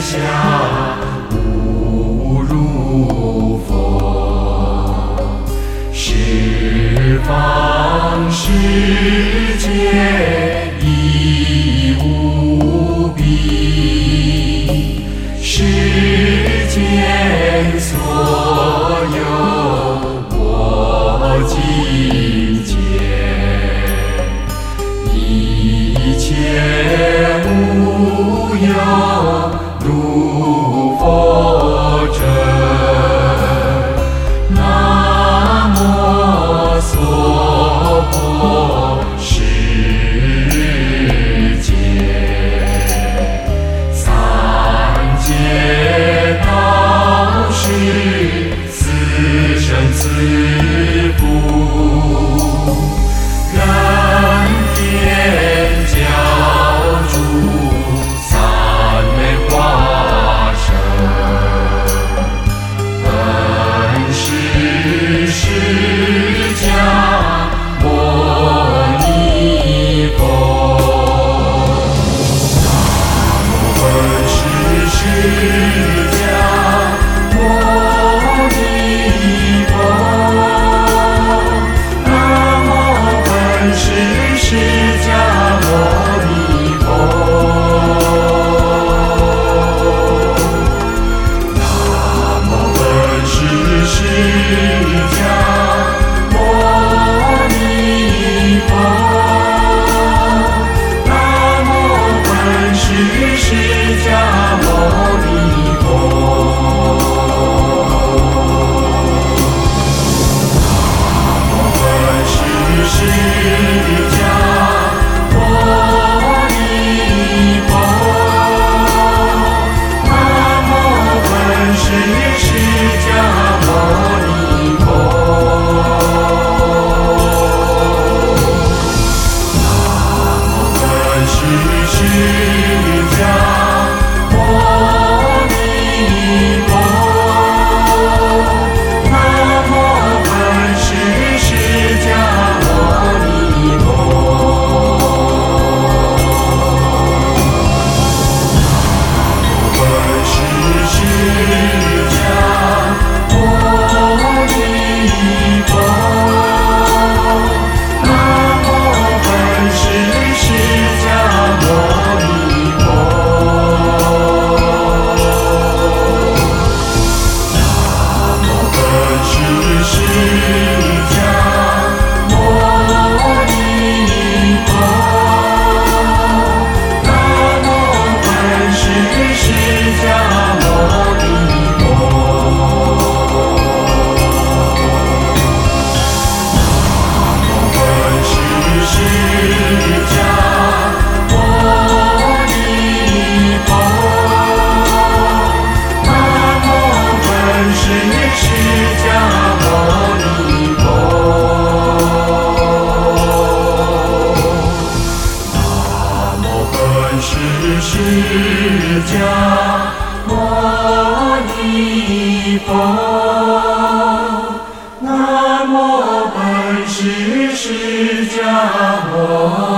下无如佛，十方世界亦无比，世间所有我境界，一切无有如佛者。南无娑婆世界，三界道是此生此福，人天教主三昧化身，本是释迦牟尼佛。南无本师释迦牟尼佛，南无本师释迦牟尼佛，南无本师释迦牟尼佛，南无本师释迦牟尼佛，南无本师释迦牟尼佛，南无本师释迦牟尼佛，南无本师释迦牟尼佛，南无本师释迦牟尼佛，本师释迦牟尼佛，南无本师释迦牟尼佛，南无本师释迦牟尼佛，南无本师释迦牟尼佛，南无本师释迦牟尼佛，南无本师释迦牟尼佛，南无本师释迦牟尼佛，南无本师释迦牟